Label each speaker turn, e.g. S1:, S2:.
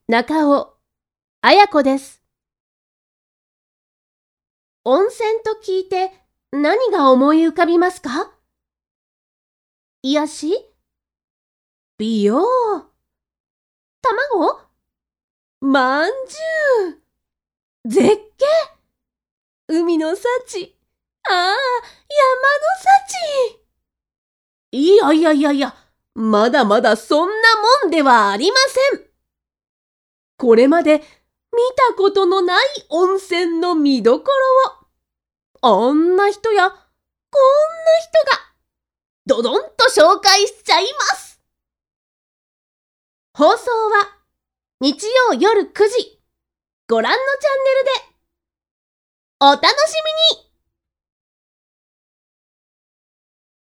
S1: 中尾綾子です。温泉と聞いて何が思い浮かびますか？癒し？美容？卵？まんじゅう？絶景？海の幸？山の幸？いや、まだまだそんなもんではありません。これまで見たことのない温泉の見どころを、あんな人やこんな人がドドンと紹介しちゃいます。放送は日曜夜9時、ご覧のチャンネルでお楽しみに。